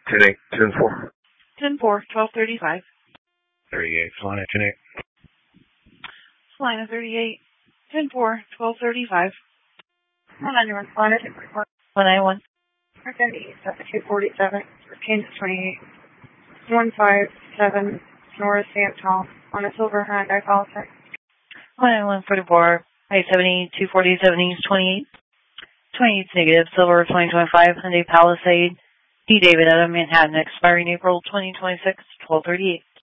10-8, 10-4. 10-4, 1235. 38, Salina, 10-8. Salina 38, 10-4, 1235. 191, Salina, 191. East at 247, Kansas 28. 157, North Santal, on a silver Hyundai Palisade. 19144, I-70, 247 East 28. 28 negative, silver 2025, Hyundai Palisade, D. David Adam, Manhattan, expiring April 2026, 1238.